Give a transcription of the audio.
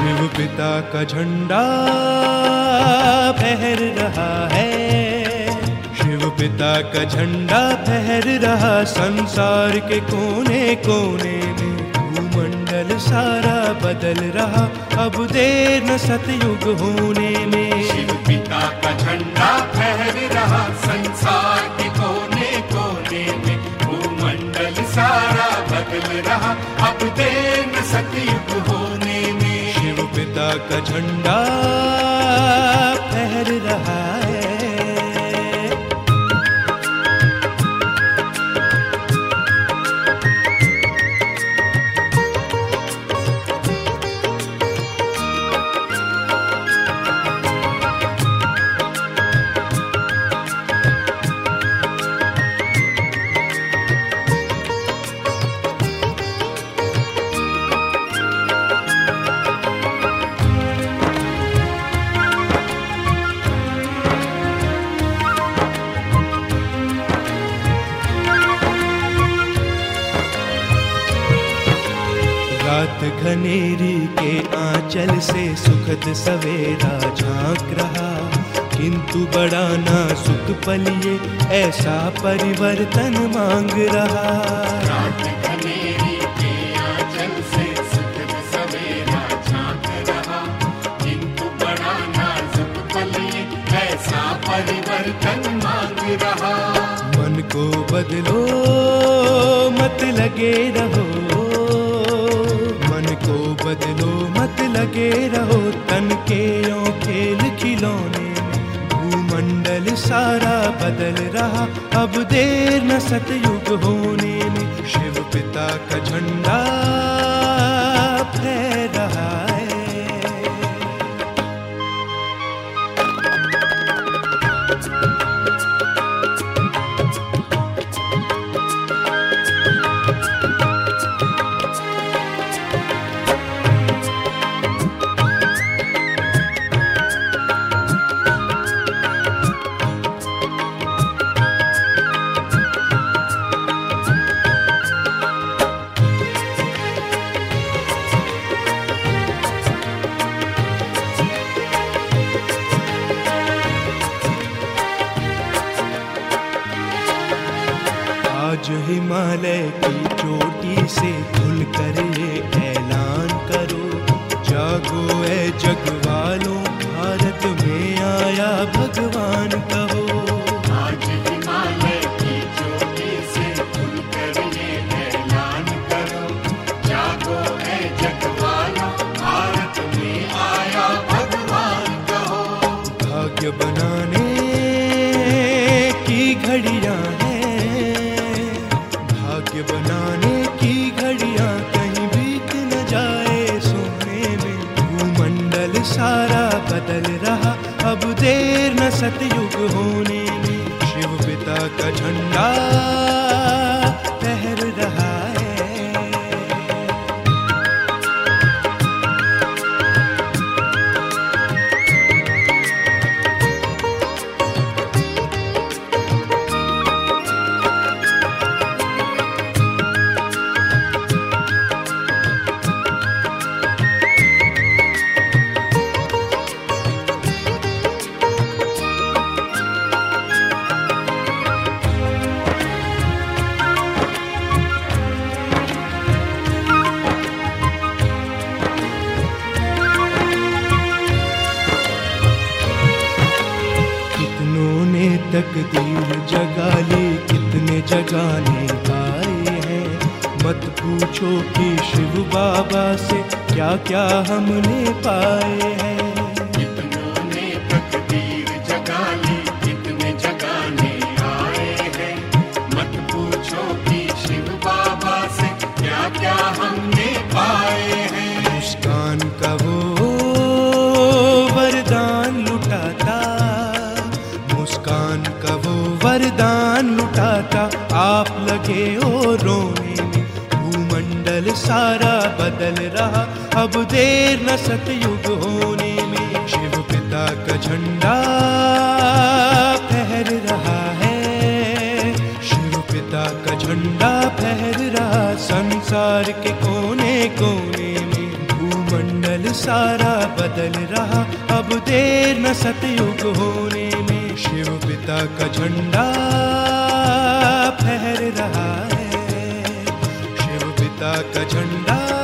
शिव पिता का झंडा फहर रहा है, शिव पिता का झंडा फहर रहा संसार के कोने कोने में। भूमंडल सारा बदल रहा, अब देर न सतयुग होने में। शिव पिता का झंडा फहर रहा संसार के कोने कोने में। भूमंडल सारा बदल रहा, अब देर न सतयुग होने में। शिव पिता का झंडा फहर रहा है। रात घनेरी के आंचल से सुखद सवेरा झांक रहा, किंतु बड़ा नाजुक पल ये ऐसा परिवर्तन मांग रहा। रात घनेरी के आंचल से सुखद सवेरा झांक रहा, किंतु बड़ा नाजुक पल ये ऐसा परिवर्तन मांग रहा। मन को बदलो मत लगे रहो, मन को बदलो मत लगे रहो, तन के यो खेल खिलौने में। भूमंडल सारा बदल रहा, अब देर न सतयुग होने में। शिव पिता का झंडा फहर रहा है। आज हिमालय की चोटी से खुलकर ये ऐलान करो, जागो ऐ जग वालों, भारत में आया भगवान कहो। आज हिमालय की चोटी से खुलकर ये ऐलान करो, जागो ऐ जग वालों, भारत में आया भगवान कहो। भाग्य बनाने की घड़ियां हैं, भाग्य बनाने की घड़ियां, कहीं बीत न जाए सोने में। भूमंडल सारा बदल रहा, अब देर न सतयुग होने में। शिव पिता का झंडा फहर रहा है। तकदीर जगा ली, कितने जगाने आए हैं। मत पूछो कि शिव बाबा से क्या क्या हमने पाए हैं। कितनों ने तकदीर जगा ली, कितने जगाने आए हैं। मत पूछो कि शिव बाबा से क्या क्या हमने पाए हैं। मुस्कान का वो वरदान लुटाता, मुस्कान का वो वरदान लुटाता, आप लगे ओ रोने में। भूमंडल सारा बदल रहा, अब देर न सतयुग होने में। शिव पिता का झंडा फहर रहा है, शिव पिता का झंडा फहर रहा संसार के कोने कोने में। भूमंडल सारा बदल रहा, अब देर न सतयुग होने में। शिव पिता का झंडा फहर रहा है, शिव पिता का झंडा